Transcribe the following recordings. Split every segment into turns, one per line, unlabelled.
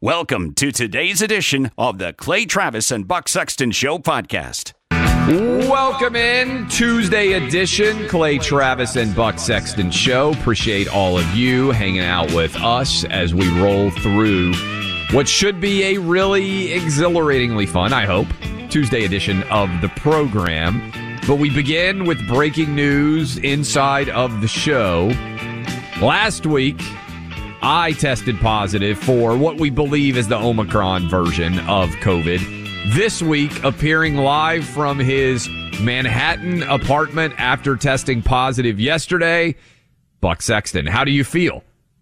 Welcome to today's edition of the Clay Travis and Buck Sexton Show podcast.
Welcome in, Tuesday edition, Clay Travis and Buck Sexton Show. Appreciate all of you hanging out with us as we roll through what should be a really exhilaratingly fun, I hope, Tuesday edition of the program. But we begin with breaking news inside of the show. Last week, I tested positive for what we believe is the Omicron version of COVID. This week, appearing live from his Manhattan apartment after testing positive yesterday, Buck Sexton. How do you feel?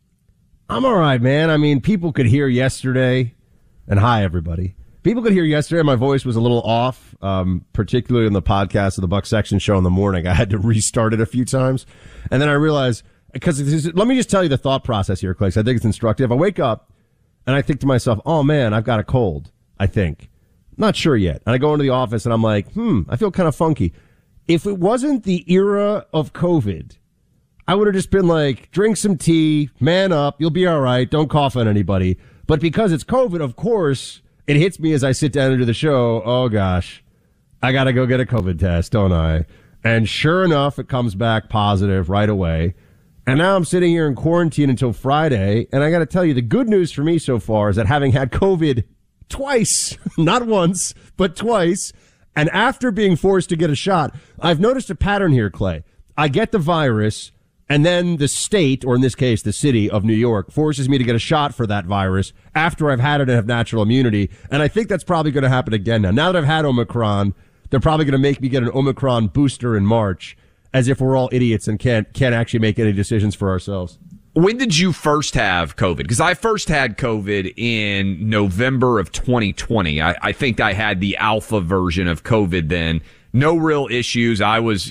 I'm all right, man. I mean, people could hear yesterday, and hi, everybody. People could hear yesterday my voice was a little off, particularly in the podcast of the Buck Sexton Show in the morning. I had to restart it a few times, and then I realized, because let me just tell you the thought process here, Clay, 'cause I think it's instructive. I wake up, and I think to myself, oh, man, I've got a cold, I think. Not sure yet. And I go into the office and I'm like, I feel kind of funky. If it wasn't the era of COVID, I would have just been like, drink some tea, man up, you'll be all right, don't cough on anybody. But because it's COVID, of course, it hits me as I sit down into the show, oh gosh, I got to go get a COVID test, don't I? And sure enough, it comes back positive right away. And now I'm sitting here in quarantine until Friday. And I got to tell you, the good news for me so far is that having had COVID twice, not once, but twice. And after being forced to get a shot, I've noticed a pattern here, Clay. I get the virus, and then the state, or in this case, the city of New York, forces me to get a shot for that virus after I've had it and have natural immunity. And I think that's probably going to happen again now. Now that I've had Omicron, they're probably going to make me get an Omicron booster in March, as if we're all idiots and can't actually make any decisions for ourselves.
When did you first have COVID? Because I first had COVID in November of 2020. I think I had the alpha version of COVID then. No real issues. I was,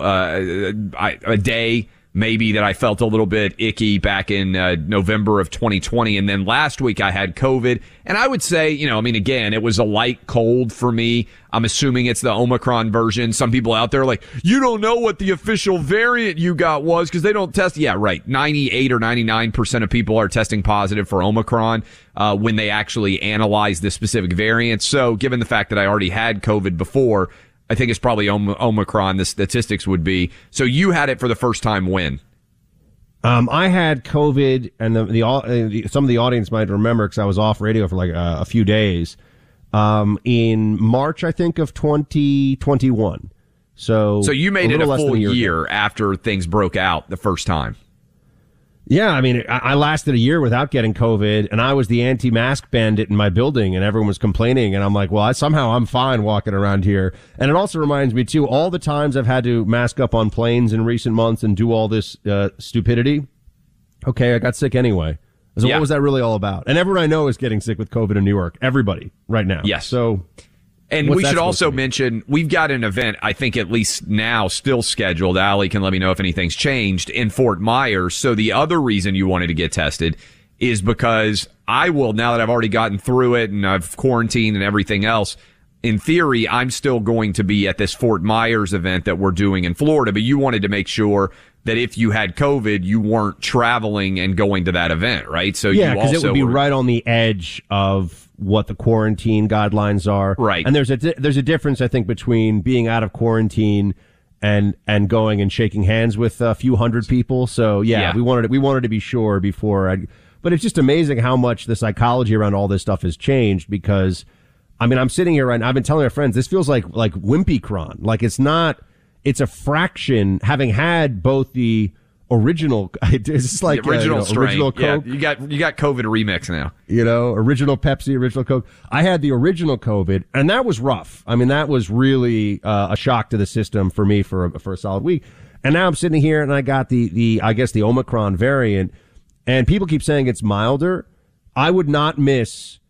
a day maybe that I felt a little bit icky back in November of 2020. And then last week I had COVID. And I would say, again, it was a light cold for me. I'm assuming it's the Omicron version. Some people out there are like, you don't know what the official variant you got was because they don't test. Yeah, right. 98 or 99% of people are testing positive for Omicron when they actually analyze the specific variant. So given the fact that I already had COVID before, I think it's probably Omicron, the statistics would be. So you had it for the first time when?
I had COVID, and some of the audience might remember because I was off radio for like a few days in March, I think, of 2021. So
you made it a full year after things broke out the first time.
Yeah, I lasted a year without getting COVID, and I was the anti-mask bandit in my building, and everyone was complaining, and I'm like, well, somehow I'm fine walking around here. And it also reminds me, too, all the times I've had to mask up on planes in recent months and do all this stupidity. Okay, I got sick anyway. So What was that really all about? And everyone I know is getting sick with COVID in New York. Everybody right now.
Yes.
So...
And we should also mention, we've got an event, I think at least now, still scheduled. Allie can let me know if anything's changed in Fort Myers. So the other reason you wanted to get tested is because I will, now that I've already gotten through it and I've quarantined and everything else, in theory, I'm still going to be at this Fort Myers event that we're doing in Florida. But you wanted to make sure that if you had COVID, you weren't traveling and going to that event, right? So
yeah, because it would be right on the edge of what the quarantine guidelines are.
Right.
And there's a difference, I think, between being out of quarantine and going and shaking hands with a few hundred people. So yeah. we wanted to be sure before but it's just amazing how much the psychology around all this stuff has changed because I'm sitting here right now, I've been telling my friends, this feels like Wimpycron. Like it's a fraction, having had both the original, it's like
the original strain.
Original Coke.
Yeah, you got COVID remix now.
Original Pepsi, original Coke. I had the original COVID, and that was rough. That was really a shock to the system for me for a solid week. And now I'm sitting here, and I got the Omicron variant, and people keep saying it's milder. I would not miss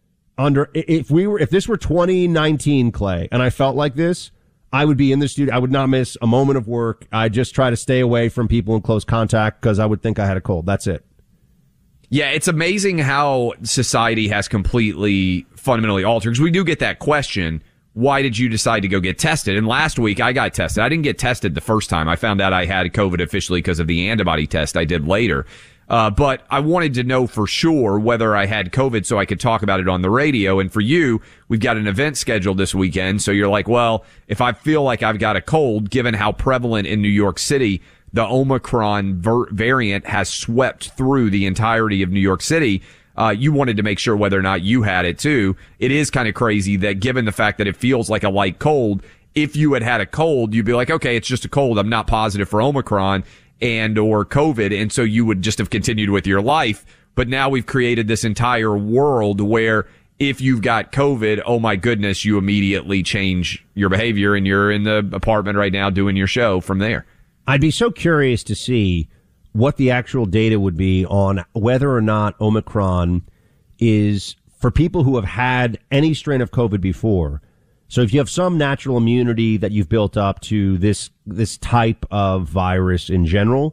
if this were 2019, Clay, and I felt like this, I would be in the studio. I would not miss a moment of work. I just try to stay away from people in close contact because I would think I had a cold. That's it.
Yeah, it's amazing how society has completely fundamentally altered. Because we do get that question, why did you decide to go get tested? And last week I got tested. I didn't get tested the first time. I found out I had COVID officially because of the antibody test I did later. But I wanted to know for sure whether I had COVID so I could talk about it on the radio. And for you, we've got an event scheduled this weekend. So you're like, well, if I feel like I've got a cold, given how prevalent in New York City the Omicron variant has swept through the entirety of New York City, you wanted to make sure whether or not you had it too. It is kind of crazy that given the fact that it feels like a light cold, if you had a cold, you'd be like, okay, it's just a cold. I'm not positive for Omicron or COVID. And so you would just have continued with your life. But now we've created this entire world where if you've got COVID, oh my goodness, you immediately change your behavior and you're in the apartment right now doing your show from there.
I'd be so curious to see what the actual data would be on whether or not Omicron is for people who have had any strain of COVID before. So if you have some natural immunity that you've built up to this type of virus in general,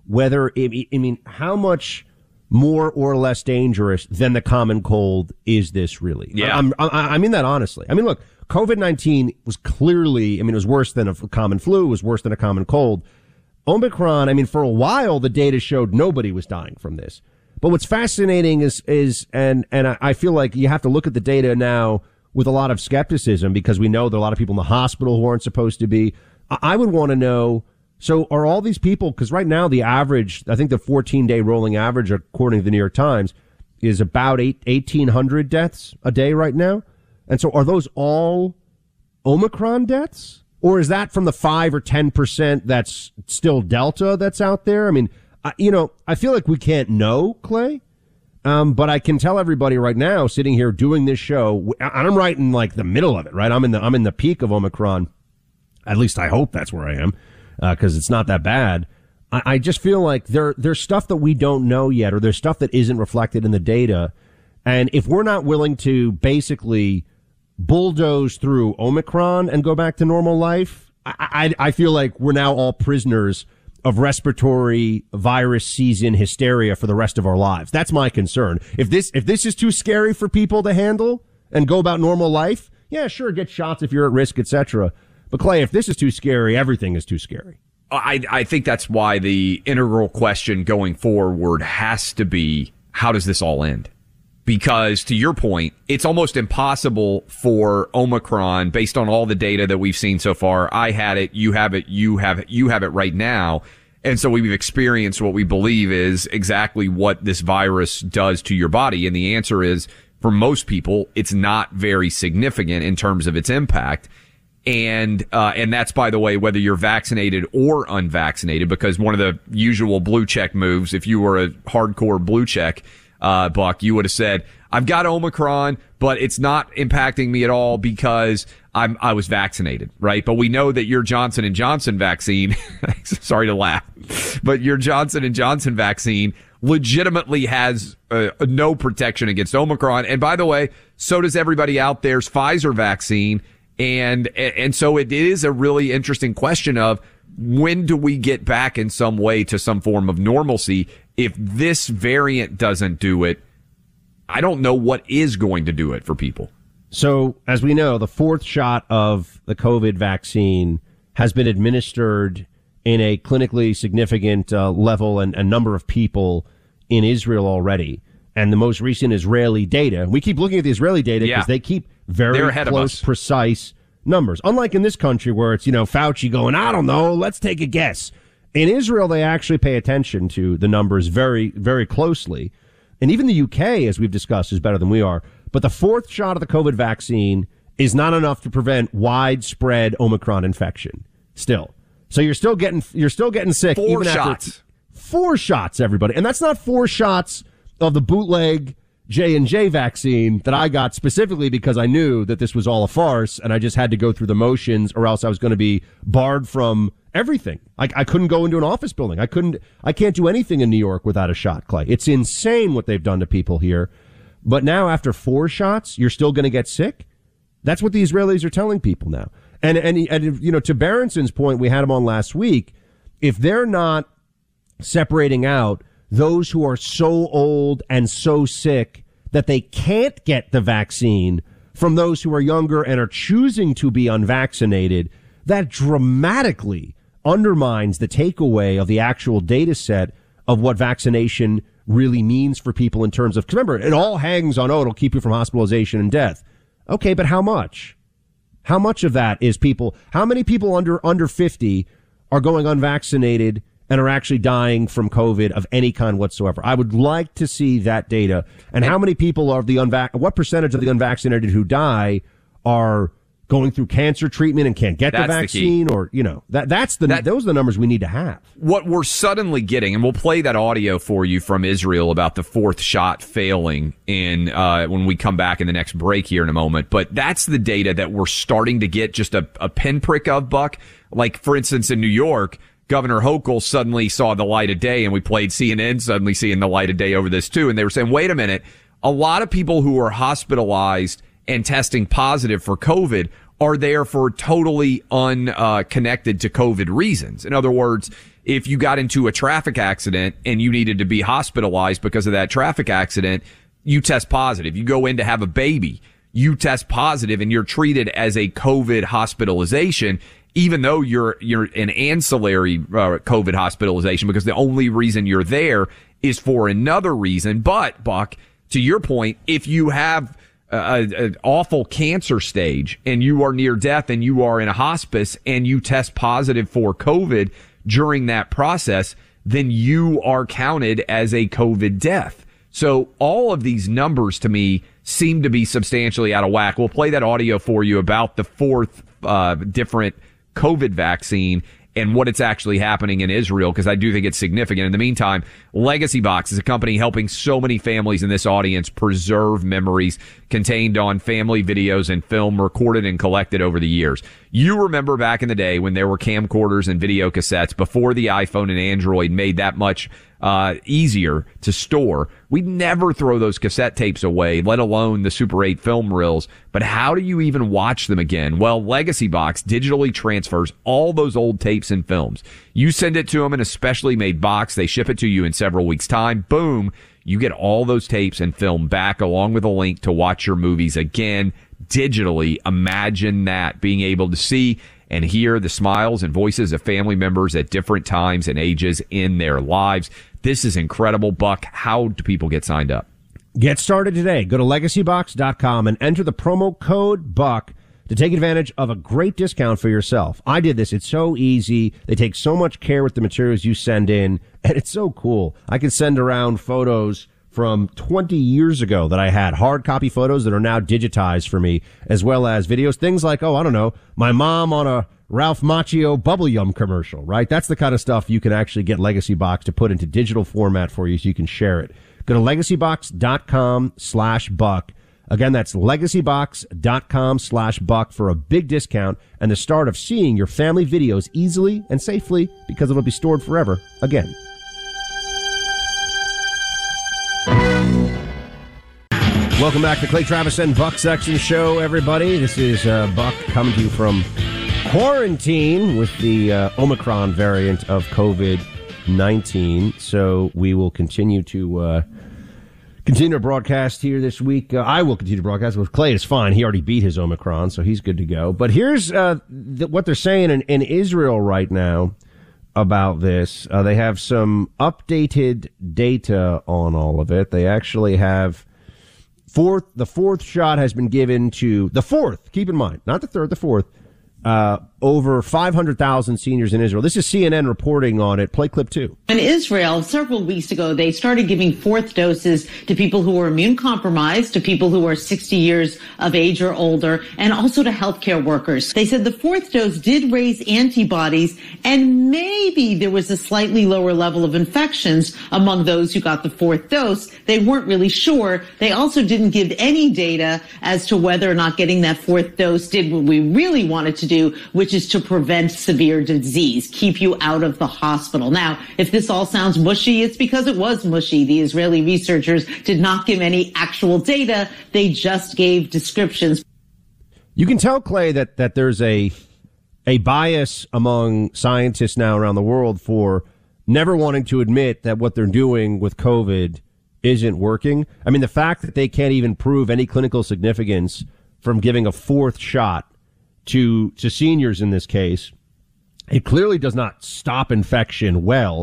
how much more or less dangerous than the common cold is this really?
Yeah.
I mean that honestly. I mean, look, COVID-19 was clearly, it was worse than a common flu, it was worse than a common cold. Omicron, for a while, the data showed nobody was dying from this. But what's fascinating is I feel like you have to look at the data now with a lot of skepticism because we know there are a lot of people in the hospital who aren't supposed to be. I would want to know, so are all these people, because right now the average, I think the 14-day rolling average, according to the New York Times, is about 1,800 deaths a day right now. And so are those all Omicron deaths? Or is that from the 5 or 10% that's still Delta that's out there? I feel like we can't know, Clay. But I can tell everybody right now, sitting here doing this show, I'm right in like the middle of it, right? I'm in the peak of Omicron. At least I hope that's where I am, because it's not that bad. I just feel like there's stuff that we don't know yet, or there's stuff that isn't reflected in the data. And if we're not willing to basically bulldoze through Omicron and go back to normal life, I feel like we're now all prisoners of respiratory virus season hysteria for the rest of our lives. That's my concern. If this is too scary for people to handle and go about normal life, yeah, sure, get shots if you're at risk, etc. But Clay, if this is too scary, everything is too scary.
I think that's why the integral question going forward has to be, how does this all end? Because to your point, it's almost impossible for Omicron, based on all the data that we've seen so far. I had it, you have it, you have it right now. And so we've experienced what we believe is exactly what this virus does to your body. And the answer is, for most people, it's not very significant in terms of its impact. And that's, by the way, whether you're vaccinated or unvaccinated, because one of the usual blue check moves, if you were a hardcore blue check, Buck, you would have said, I've got Omicron, but it's not impacting me at all because I was vaccinated, right? But we know that your Johnson & Johnson vaccine, sorry to laugh, but your Johnson & Johnson vaccine legitimately has no protection against Omicron. And by the way, so does everybody out there's Pfizer vaccine. And so it is a really interesting question of, when do we get back in some way to some form of normalcy? If this variant doesn't do it, I don't know what is going to do it for people.
So, as we know, the fourth shot of the COVID vaccine has been administered in a clinically significant level and a number of people in Israel already. And the most recent Israeli data, we keep looking at the Israeli data because they keep very close, precise numbers. Unlike in this country where it's, Fauci going, I don't know, let's take a guess. In Israel, they actually pay attention to the numbers very, very closely. And even the UK, as we've discussed, is better than we are. But the fourth shot of the COVID vaccine is not enough to prevent widespread Omicron infection still. So you're still getting sick.
Four shots.
4 shots, everybody. And that's not 4 shots of the bootleg J&J vaccine that I got specifically because I knew that this was all a farce and I just had to go through the motions or else I was going to be barred from everything. I couldn't go into an office building. I can't do anything in New York without a shot, Clay. It's insane what they've done to people here. But now after 4 shots, you're still going to get sick? That's what the Israelis are telling people now. And to Berenson's point, we had him on last week. If they're not separating out those who are so old and so sick that they can't get the vaccine from those who are younger and are choosing to be unvaccinated, that dramatically undermines the takeaway of the actual data set of what vaccination really means for people in terms of, 'cause remember, it all hangs on, it'll keep you from hospitalization and death. Okay, but how much? How much of that is people, how many people under 50 are going unvaccinated and are actually dying from COVID of any kind whatsoever? I would like to see that data. And how many people are what percentage of the unvaccinated who die are going through cancer treatment and can't get the vaccine, or, those are the numbers we need to have.
What we're suddenly getting, and we'll play that audio for you from Israel about the fourth shot failing when we come back in the next break here in a moment. But that's the data that we're starting to get just a pinprick of, Buck. Like, for instance, in New York, Governor Hochul suddenly saw the light of day, and we played CNN suddenly seeing the light of day over this too. And they were saying, wait a minute, a lot of people who are hospitalized and testing positive for COVID are there for totally unconnected to COVID reasons. In other words, if you got into a traffic accident and you needed to be hospitalized because of that traffic accident, you test positive. You go in to have a baby, you test positive, and you're treated as a COVID hospitalization, even though you're an ancillary COVID hospitalization, because the only reason you're there is for another reason. But, Buck, to your point, if you have an awful cancer stage and you are near death and you are in a hospice and you test positive for COVID during that process, then you are counted as a COVID death. So all of these numbers to me seem to be substantially out of whack. We'll play that audio for you about the fourth different COVID vaccine and what it's actually happening in Israel, because I do think it's significant. In the meantime, Legacy Box is a company helping so many families in this audience preserve memories contained on family videos and film recorded and collected over the years. You remember back in the day when there were camcorders and video cassettes before the iPhone and Android made that much easier to store. We'd never throw those cassette tapes away, let alone the Super 8 film reels. But how do you even watch them again? Well, Legacy Box digitally transfers all those old tapes and films. You send it to them in a specially made box. They ship it to you in several weeks' time. Boom. You get all those tapes and film back along with a link to watch your movies again digitally. Imagine that, being able to see and hear the smiles and voices of family members at different times and ages in their lives. This is incredible. Buck, how do people get signed up?
Get started today. Go to legacybox.com and enter the promo code BUCK to take advantage of a great discount for yourself. I did this. It's so easy. They take so much care with the materials you send in, and it's so cool. I can send around photos from 20 years ago that I had, hard copy photos that are now digitized for me, as well as videos, things like, my mom on a Ralph Macchio Bubble Yum commercial, right? That's the kind of stuff you can actually get Legacy Box to put into digital format for you so you can share it. Go to legacybox.com/buck. Again, that's legacybox.com/buck for a big discount and the start of seeing your family videos easily and safely, because it'll be stored forever again. Welcome back to Clay Travis and Buck Sexton Show, everybody. This is Buck coming to you from quarantine with the Omicron variant of COVID-19. So we will continue to broadcast here this week. I will continue to broadcast with Clay. It's fine. He already beat his Omicron, so he's good to go. But here's what they're saying in Israel right now about this. They have some updated data on all of it. They actually have the fourth shot has been given to the fourth. Keep in mind, not the third, the fourth. Over 500,000 seniors in Israel. This is CNN reporting on it. Play clip 2.
In Israel, several weeks ago, they started giving fourth doses to people who were immune compromised, to people who are 60 years of age or older, and also to healthcare workers. They said the fourth dose did raise antibodies, and maybe there was a slightly lower level of infections among those who got the fourth dose. They weren't really sure. They also didn't give any data as to whether or not getting that fourth dose did what we really wanted to do, which is to prevent severe disease, keep you out of the hospital. Now, if this all sounds mushy, it's because it was mushy. The Israeli researchers did not give any actual data. They just gave descriptions.
You can tell, Clay, that there's a bias among scientists now around the world for never wanting to admit that what they're doing with COVID isn't working. I mean, the fact that they can't even prove any clinical significance from giving a fourth shot to seniors in this case, it clearly does not stop infection well.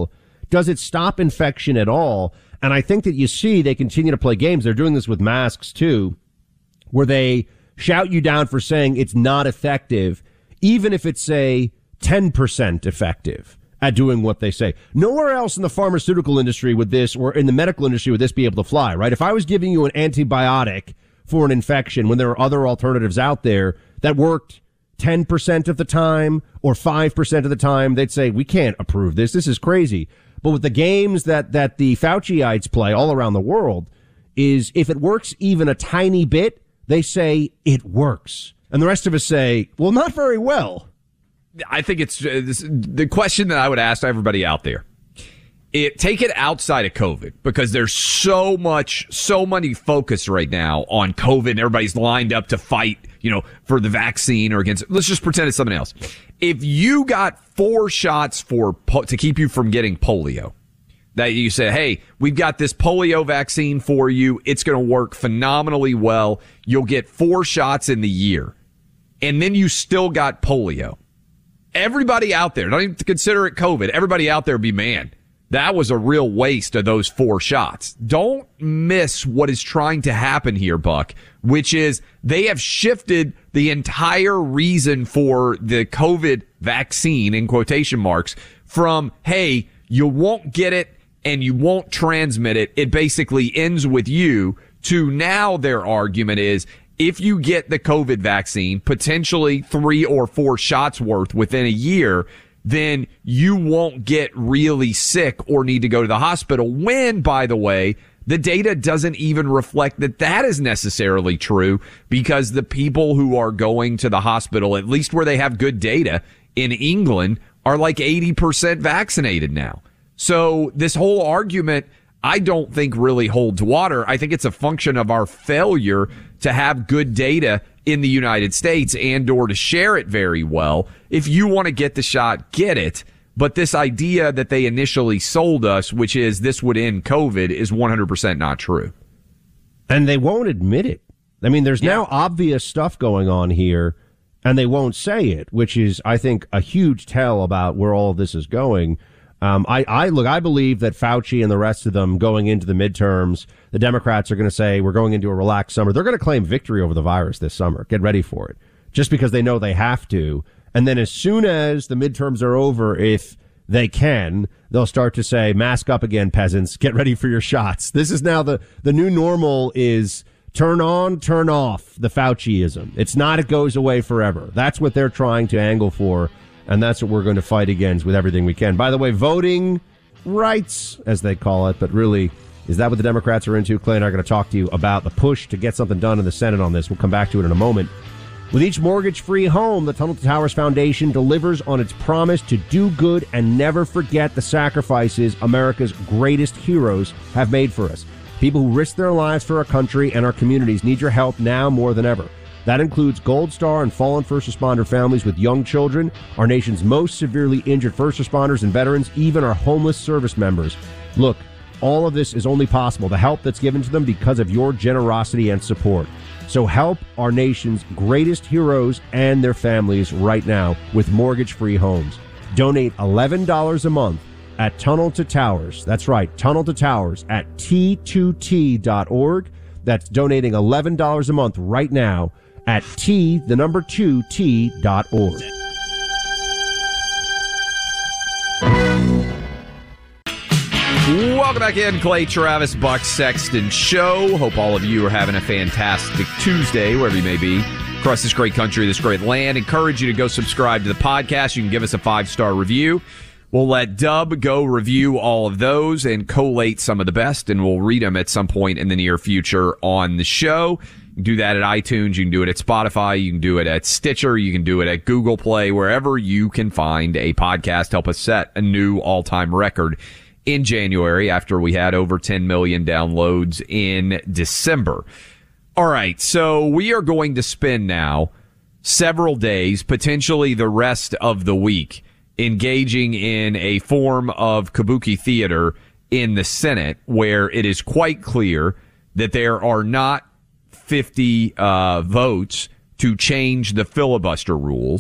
Does it stop infection at all? And I think that you see they continue to play games. They're doing this with masks too, where they shout you down for saying it's not effective, even if it's, say, 10% effective at doing what they say. Nowhere else in the pharmaceutical industry would this, or in the medical industry, would this be able to fly, right? If I was giving you an antibiotic for an infection when there are other alternatives out there that worked 10% of the time or 5% of the time, they'd say, we can't approve this. This is crazy. But with the games that the Fauciites play all around the world is if it works even a tiny bit, they say it works. And the rest of us say, well, not very well.
I think it's the question that I would ask everybody out there. Take it outside of COVID, because there's so many focus right now on COVID and everybody's lined up to fight, for the vaccine or against, let's just pretend it's something else. If you got 4 shots to keep you from getting polio, that you say, hey, we've got this polio vaccine for you. It's going to work phenomenally well. You'll get 4 shots in the year. And then you still got polio. Everybody out there, don't even consider it COVID. Everybody out there be, man, that was a real waste of those 4 shots. Don't miss what is trying to happen here, Buck, which is they have shifted the entire reason for the COVID vaccine, in quotation marks, from, hey, you won't get it and you won't transmit it. It basically ends with you, to now their argument is, if you get the COVID vaccine, potentially 3 or 4 shots worth within a year, then you won't get really sick or need to go to the hospital, when, by the way, the data doesn't even reflect that is necessarily true, because the people who are going to the hospital, at least where they have good data in England, are like 80% vaccinated now. So this whole argument, I don't think really holds water. I think it's a function of our failure to have good data in the United States and or to share it very well. If you want to get the shot, get it. But this idea that they initially sold us, which is this would end COVID, is 100% not true.
And they won't admit it. I mean, there's now obvious stuff going on here, and they won't say it, which is, I think, a huge tell about where all of this is going. I believe that Fauci and the rest of them going into the midterms, the Democrats are going to say, we're going into a relaxed summer. They're going to claim victory over the virus this summer. Get ready for it. Just because they know they have to. And then as soon as the midterms are over, if they can, they'll start to say, mask up again, peasants. Get ready for your shots. This is now the new normal is turn on, turn off the Fauciism. It's not, it goes away forever. That's what they're trying to angle for. And that's what we're going to fight against with everything we can. By the way, voting rights, as they call it, but really, is that what the Democrats are into? Clay and I are going to talk to you about the push to get something done in the Senate on this. We'll come back to it in a moment. With each mortgage-free home, the Tunnel to Towers Foundation delivers on its promise to do good and never forget the sacrifices America's greatest heroes have made for us. People who risk their lives for our country and our communities need your help now more than ever. That includes Gold Star and fallen first responder families with young children, our nation's most severely injured first responders and veterans, even our homeless service members. Look, all of this is only possible, the help that's given to them, because of your generosity and support. So help our nation's greatest heroes and their families right now with mortgage-free homes. Donate $11 a month at Tunnel to Towers. That's right, Tunnel to Towers at T2T.org. That's donating $11 a month right now at T2T.org.
Welcome back in, Clay Travis, Buck Sexton Show. Hope all of you are having a fantastic Tuesday, wherever you may be, across this great country, this great land. Encourage you to go subscribe to the podcast. You can give us a 5-star review. We'll let Dub go review all of those and collate some of the best, and we'll read them at some point in the near future on the show. You can do that at iTunes. You can do it at Spotify. You can do it at Stitcher. You can do it at Google Play, wherever you can find a podcast. Help us set a new all-time record in January after we had over 10 million downloads in December. All right, so we are going to spend now several days, potentially the rest of the week, engaging in a form of kabuki theater in the Senate, where it is quite clear that there are not 50 votes to change the filibuster rules.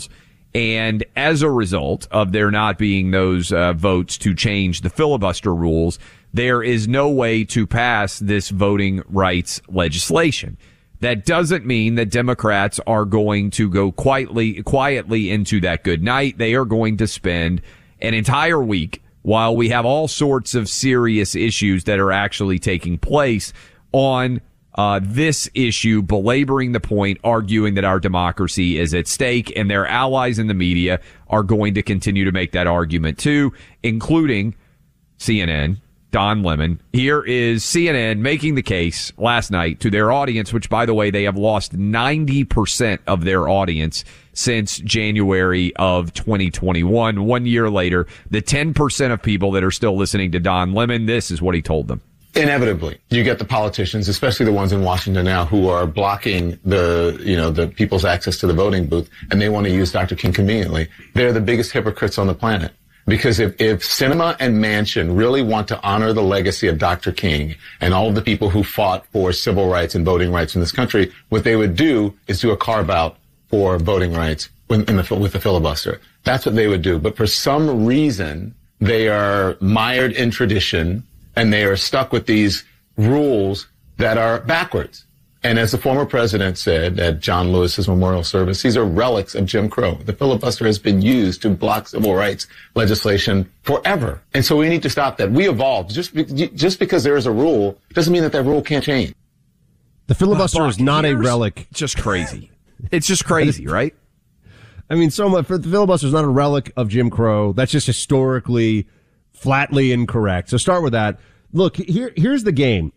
And as a result of there not being those votes to change the filibuster rules, there is no way to pass this voting rights legislation. That doesn't mean that Democrats are going to go quietly into that good night. They are going to spend an entire week while we have all sorts of serious issues that are actually taking place on this issue, belaboring the point, arguing that our democracy is at stake, and their allies in the media are going to continue to make that argument too, including CNN, Don Lemon. Here is CNN making the case last night to their audience, which, by the way, they have lost 90% of their audience since January of 2021. 1 year later, the 10% of people that are still listening to Don Lemon, this is what he told them.
Inevitably, you get the politicians, especially the ones in Washington now, who are blocking the people's access to the voting booth, and they want to use Dr. King conveniently. They're the biggest hypocrites on the planet. Because if Sinema and Manchin really want to honor the legacy of Dr. King and all of the people who fought for civil rights and voting rights in this country, what they would do is do a carve-out for voting rights with the filibuster. That's what they would do. But for some reason, they are mired in tradition, and they are stuck with these rules that are backwards. And as the former president said at John Lewis's memorial service, these are relics of Jim Crow. The filibuster has been used to block civil rights legislation forever. And so we need to stop that. We evolved. Just because there is a rule doesn't mean that rule can't change.
The filibuster is not a relic.
Just crazy. It's just crazy, right?
I mean, the filibuster is not a relic of Jim Crow. That's just historically flatly incorrect. So start with that. Look, here's the game.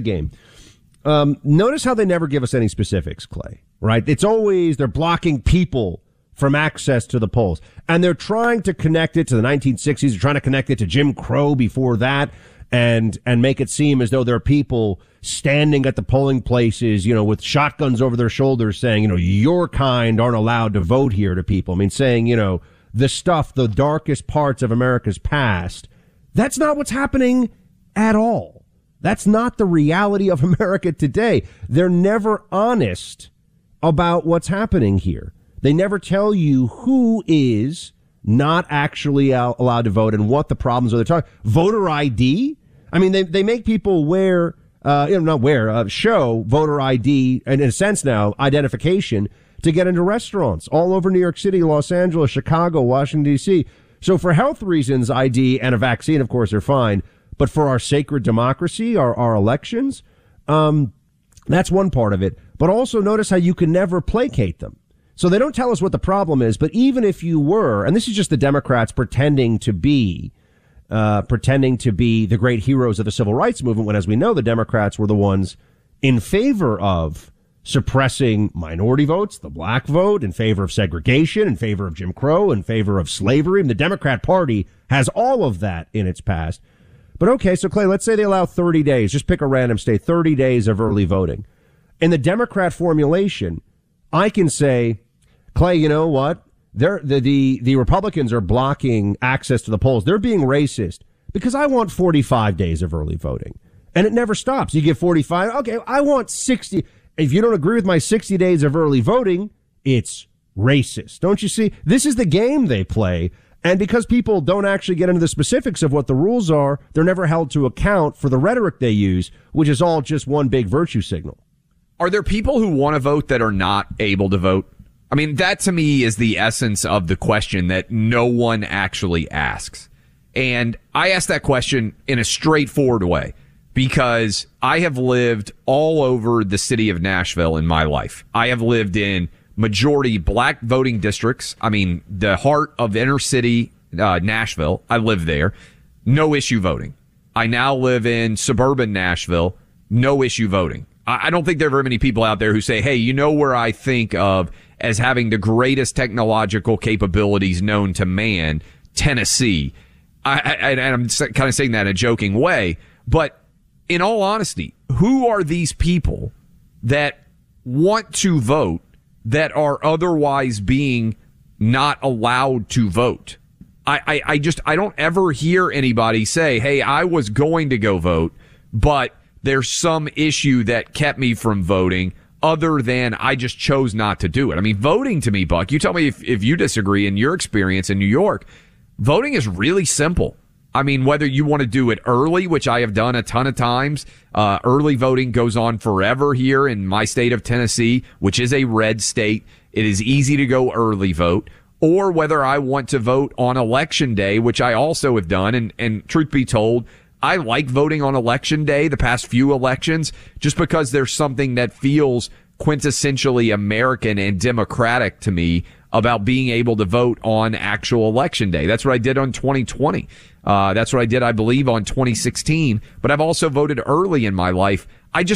Notice how they never give us any specifics, Clay, right? It's always they're blocking people from access to the polls. And they're trying to connect it to the 1960s. They're trying to connect it to Jim Crow before that and make it seem as though there are people standing at the polling places, with shotguns over their shoulders saying, your kind aren't allowed to vote here to people. I mean, saying, the darkest parts of America's past. That's not what's happening at all. That's not the reality of America today. They're never honest about what's happening here. They never tell you who is not actually allowed to vote and what the problems are. They're talking voter ID. I mean, they make people show voter ID, and in a sense now, identification to get into restaurants all over New York City, Los Angeles, Chicago, Washington, D.C. So for health reasons, ID and a vaccine, of course, are fine. But for our sacred democracy, our elections, that's one part of it. But also notice how you can never placate them. So they don't tell us what the problem is. But even if you were, and this is just the Democrats pretending to be the great heroes of the civil rights movement, when, as we know, the Democrats were the ones in favor of suppressing minority votes, the black vote, in favor of segregation, in favor of Jim Crow, in favor of slavery. And the Democrat Party has all of that in its past. But okay, so Clay, let's say they allow 30 days, just pick a random state, 30 days of early voting. In the Democrat formulation, I can say, Clay, you know what? The Republicans are blocking access to the polls. They're being racist because I want 45 days of early voting. And it never stops. You get 45. Okay, I want 60. If you don't agree with my 60 days of early voting, it's racist. Don't you see? This is the game they play. And because people don't actually get into the specifics of what the rules are, they're never held to account for the rhetoric they use, which is all just one big virtue signal.
Are there people who want to vote that are not able to vote? I mean, that to me is the essence of the question that no one actually asks. And I ask that question in a straightforward way because I have lived all over the city of Nashville in my life. I have lived in majority black voting districts. I mean, the heart of inner city Nashville. I live there. No issue voting. I now live in suburban Nashville. No issue voting. I don't think there are very many people out there who say, hey, where I think of as having the greatest technological capabilities known to man, Tennessee. I'm kind of saying that in a joking way. But in all honesty, who are these people that want to vote that are otherwise being not allowed to vote? I don't ever hear anybody say, hey, I was going to go vote, but there's some issue that kept me from voting. other than I just chose not to do it. I mean, voting to me, Buck, you tell me if you disagree in your experience in New York, voting is really simple. I mean, whether you want to do it early, which I have done a ton of times, early voting goes on forever here in my state of Tennessee, which is a red state. It is easy to go early vote. Or whether I want to vote on Election Day, which I also have done. And truth be told, I like voting on Election Day, the past few elections, just because there's something that feels quintessentially American and democratic to me about being able to vote on actual Election Day. That's what I did on 2020. That's what I did, I believe, on 2016. But I've also voted early in my life.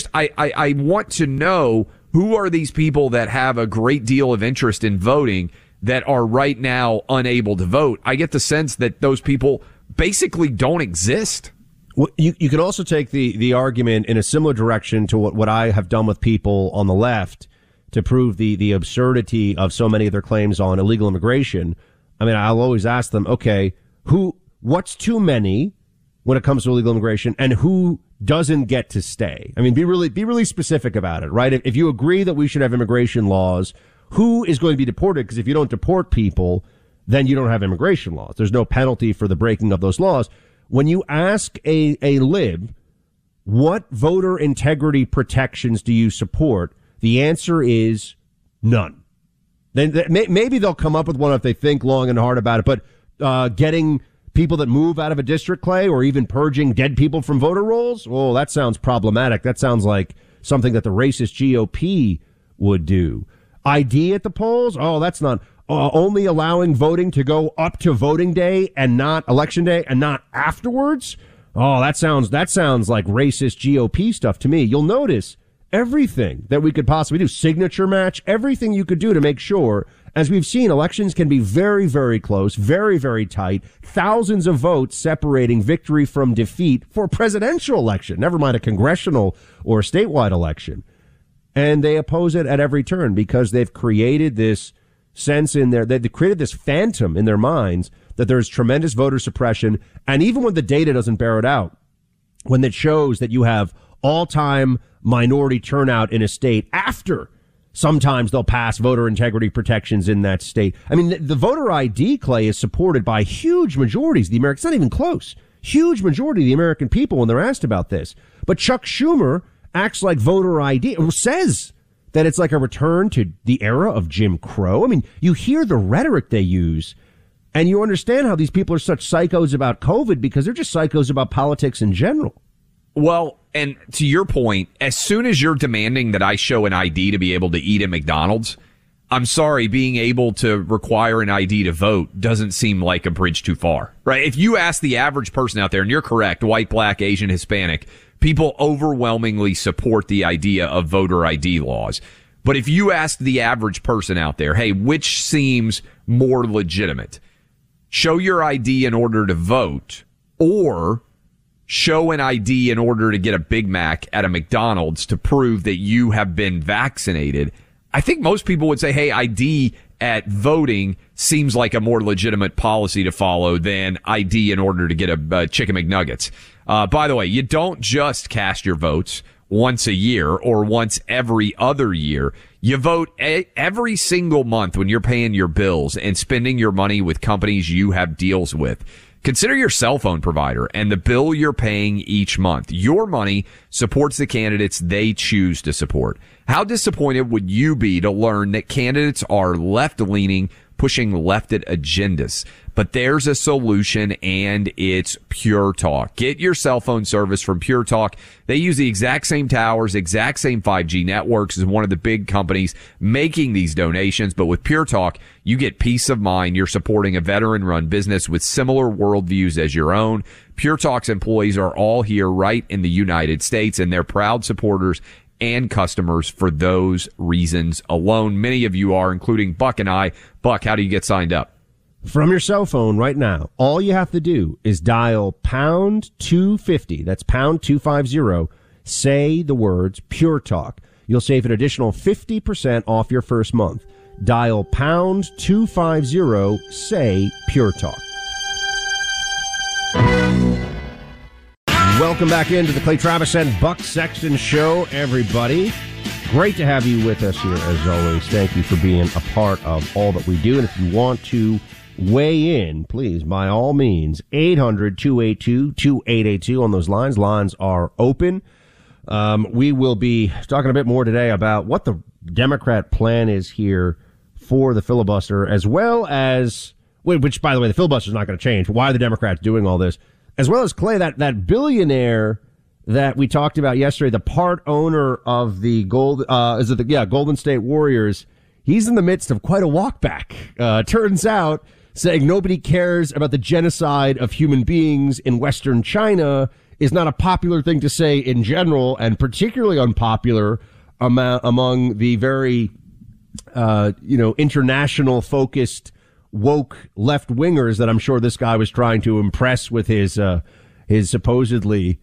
I want to know who are these people that have a great deal of interest in voting that are right now unable to vote. I get the sense that those people basically don't exist.
Well, you can also take the argument in a similar direction to what I have done with people on the left to prove the absurdity of so many of their claims on illegal immigration. I mean, I'll always ask them, okay, what's too many when it comes to illegal immigration, and who doesn't get to stay? I mean, be really specific about it, right? If you agree that we should have immigration laws, who is going to be deported? Because if you don't deport people, then you don't have immigration laws. There's no penalty for the breaking of those laws. When you ask a lib, what voter integrity protections do you support? The answer is none. Then maybe they'll come up with one if they think long and hard about it. But getting people that move out of a district, Clay, or even purging dead people from voter rolls, oh, that sounds problematic. That sounds like something that the racist GOP would do. ID at the polls? Oh, that's not. Only allowing voting to go up to voting day and not election day and not afterwards? Oh, that sounds like racist GOP stuff to me. You'll notice everything that we could possibly do, signature match, everything you could do to make sure, as we've seen, elections can be very, very close, very, very tight, thousands of votes separating victory from defeat for a presidential election, never mind a congressional or statewide election. And they oppose it at every turn because they've created this sense they've created this phantom in their minds that there's tremendous voter suppression. And even when the data doesn't bear it out, when it shows that you have all-time minority turnout in a state after sometimes they'll pass voter integrity protections in that state. I mean, the voter ID, Clay, is supported by huge majorities of the Americans. It's not even close. Huge majority of the American people when they're asked about this. But Chuck Schumer acts like voter ID, or says that it's like a return to the era of Jim Crow. I mean, you hear the rhetoric they use, and you understand how these people are such psychos about COVID because they're just psychos about politics in general.
Well, and to your point, as soon as you're demanding that I show an ID to be able to eat at McDonald's, I'm sorry, being able to require an ID to vote doesn't seem like a bridge too far, right? If you ask the average person out there, and you're correct, white, black, Asian, Hispanic, people overwhelmingly support the idea of voter ID laws. But if you ask the average person out there, hey, which seems more legitimate? Show your ID in order to vote, or show an ID in order to get a Big Mac at a McDonald's to prove that you have been vaccinated. I think most people would say, hey, ID at voting seems like a more legitimate policy to follow than ID in order to get a Chicken McNuggets. By the way, you don't just cast your votes once a year or once every other year. You vote every single month when you're paying your bills and spending your money with companies you have deals with. Consider your cell phone provider and the bill you're paying each month. Your money supports the candidates they choose to support. How disappointed would you be to learn that candidates are left-leaning, pushing leftist agendas? But there's a solution, and it's Pure Talk. Get your cell phone service from Pure Talk. They use the exact same towers, exact same 5G networks as one of the big companies making these donations. But with Pure Talk, you get peace of mind. You're supporting a veteran-run business with similar worldviews as your own. Pure Talk's employees are all here right in the United States, and they're proud supporters and customers for those reasons alone. Many of you are, including Buck and I. Buck, how do you get signed up?
From your cell phone right now, all you have to do is dial pound 250. That's pound 250. Say the words Pure Talk. You'll save an additional 50% off your first month. Dial pound 250. Say Pure Talk. Welcome back into the Clay Travis and Buck Sexton Show, everybody. Great to have you with us here, as always. Thank you for being a part of all that we do. And if you want to weigh in, please, by all means, 800-282-2882 on those lines. Lines are open. We will be talking a bit more today about what the Democrat plan is here for the filibuster, as well as, which, by the way, the filibuster is not going to change. Why are the Democrats doing all this? As well as, Clay, that billionaire that we talked about yesterday, the part owner of the Golden State Warriors. He's in the midst of quite a walkback. Turns out, saying nobody cares about the genocide of human beings in Western China is not a popular thing to say in general, and particularly unpopular among the very, international focused woke left wingers that I'm sure this guy was trying to impress with his supposedly,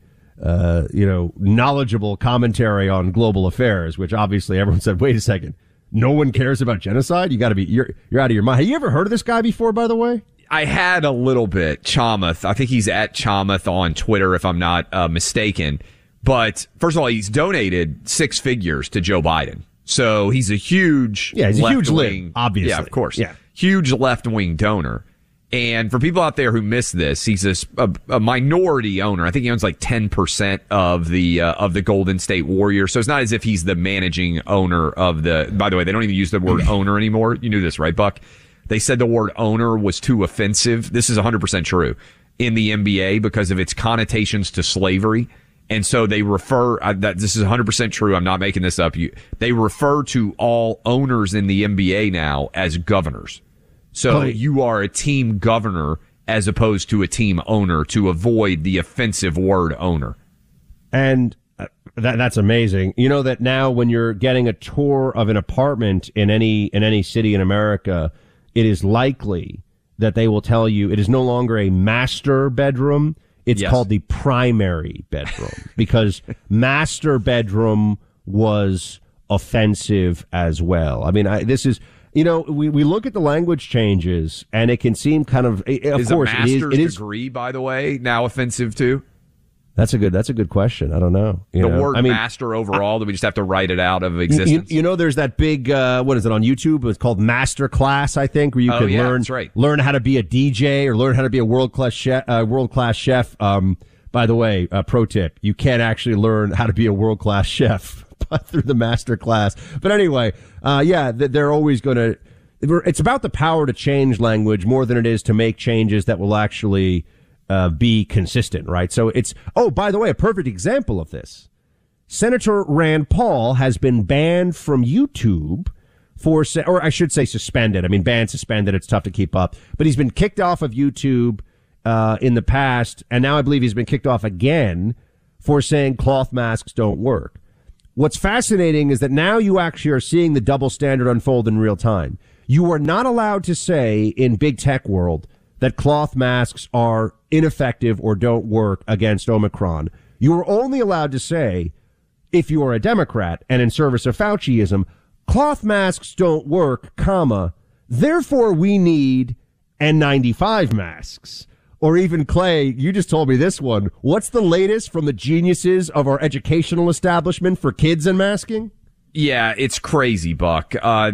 knowledgeable commentary on global affairs, which obviously everyone said, wait a second, no one cares about genocide? You're out of your mind. Have you ever heard of this guy before, by the way?
I had a little bit. Chamath. I think he's at Chamath on Twitter, if I'm not mistaken. But first of all, he's donated 6 figures to Joe Biden. So he's a huge
huge lib, obviously.
Yeah, of course.
Yeah.
Huge left-wing donor. And for people out there who miss this, he's a minority owner. I think he owns like 10% of the Golden State Warriors. So it's not as if he's the managing owner of the. By the way, they don't even use the word owner anymore. You knew this, right, Buck? They said the word owner was too offensive. This is 100% true in the NBA because of its connotations to slavery. And so they refer, that this is 100% true. I'm not making this up. They refer to all owners in the NBA now as governors. So you are a team governor as opposed to a team owner to avoid the offensive word owner.
And that's amazing. You know that now when you're getting a tour of an apartment in any city in America, it is likely that they will tell you it is no longer a master bedroom. It's called the primary bedroom because master bedroom was offensive as well. I mean, this is, we look at the language changes and it can seem kind of
is
course,
a master's
it is
degree, by the way, now offensive too?
That's a good question. I don't know.
Word master overall, do we just have to write it out of existence?
There's that big, what is it on YouTube? It's called Master Class, I think, where you can learn how to be a DJ or learn how to be a world-class chef. By the way, pro tip, you can't actually learn how to be a world-class chef through the Master Class. But anyway, they're always going to, it's about the power to change language more than it is to make changes that will actually be consistent, right? So it's, by the way, a perfect example of this. Senator Rand Paul has been banned from YouTube or I should say suspended. I mean, banned, suspended, it's tough to keep up. But he's been kicked off of YouTube in the past, and now I believe he's been kicked off again for saying cloth masks don't work. What's fascinating is that now you actually are seeing the double standard unfold in real time. You are not allowed to say in big tech world that cloth masks are ineffective or don't work against Omicron. You are only allowed to say, if you are a Democrat and in service of Fauciism, cloth masks don't work, therefore we need N95 masks. Or even, Clay, you just told me this one. What's the latest from the geniuses of our educational establishment for kids and masking?
Yeah, it's crazy, Buck.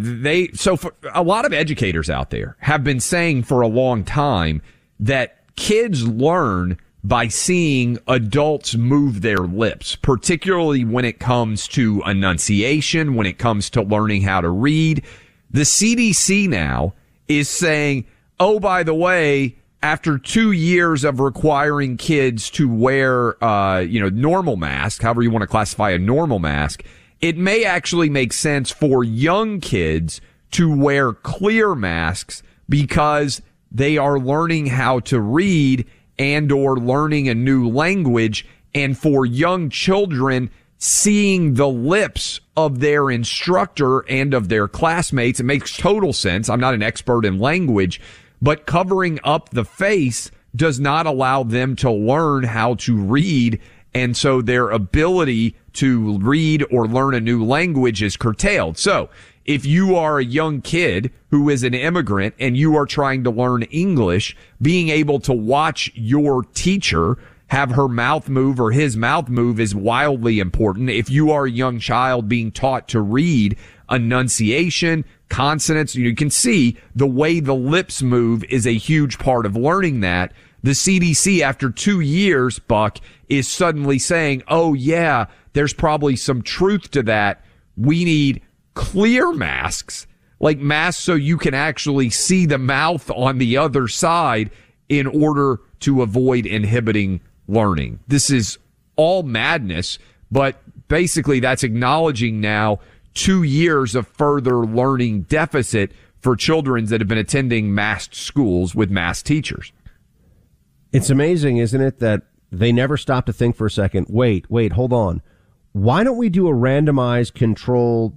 For a lot of educators out there have been saying for a long time that kids learn by seeing adults move their lips, particularly when it comes to enunciation, when it comes to learning how to read. The CDC now is saying, by the way, after 2 years of requiring kids to wear, normal masks, however you want to classify a normal mask, it may actually make sense for young kids to wear clear masks because they are learning how to read and or learning a new language. And for young children, seeing the lips of their instructor and of their classmates, it makes total sense. I'm not an expert in language, but covering up the face does not allow them to learn how to read. And so their ability to read or learn a new language is curtailed. So if you are a young kid who is an immigrant and you are trying to learn English, being able to watch your teacher have her mouth move or his mouth move is wildly important. If you are a young child being taught to read, enunciation, consonants, you can see the way the lips move is a huge part of learning that. The CDC, after 2 years, Buck, is suddenly saying, oh yeah, there's probably some truth to that. We need clear masks, like masks so you can actually see the mouth on the other side in order to avoid inhibiting learning. This is all madness, but basically that's acknowledging now 2 years of further learning deficit for children that have been attending masked schools with masked teachers.
It's amazing, isn't it, that they never stop to think for a second, wait, hold on. Why don't we do a randomized controlled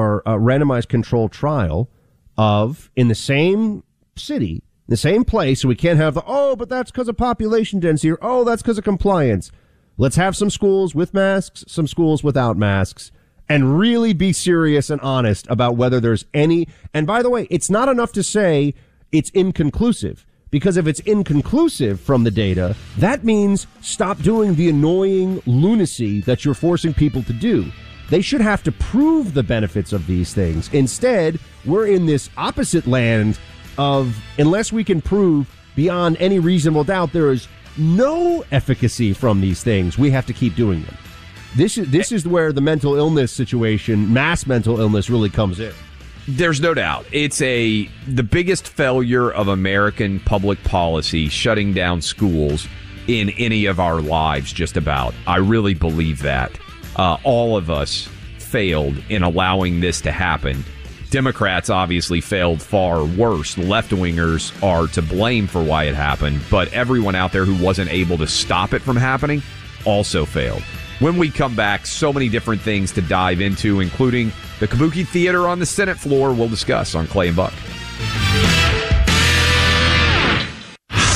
trial of, in the same city, the same place, so we can't have but that's because of population density, or that's because of compliance. Let's have some schools with masks, some schools without masks, and really be serious and honest about whether there's any. And by the way, it's not enough to say it's inconclusive, because if it's inconclusive from the data, that means stop doing the annoying lunacy that you're forcing people to do. They should have to prove the benefits of these things. Instead, we're in this opposite land of, unless we can prove beyond any reasonable doubt there is no efficacy from these things, we have to keep doing them. This is where the mental illness situation, mass mental illness, really comes in.
There's no doubt. It's the biggest failure of American public policy, shutting down schools in any of our lives, just about. I really believe that. All of us failed in allowing this to happen. Democrats obviously failed far worse. Left-wingers are to blame for why it happened, but everyone out there who wasn't able to stop it from happening also failed. When we come back, so many different things to dive into, including the Kabuki Theater on the Senate floor. We'll discuss on Clay and Buck.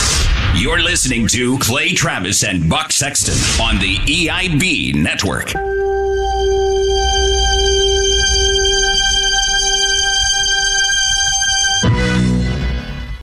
You're listening to Clay Travis and Buck Sexton on the EIB Network.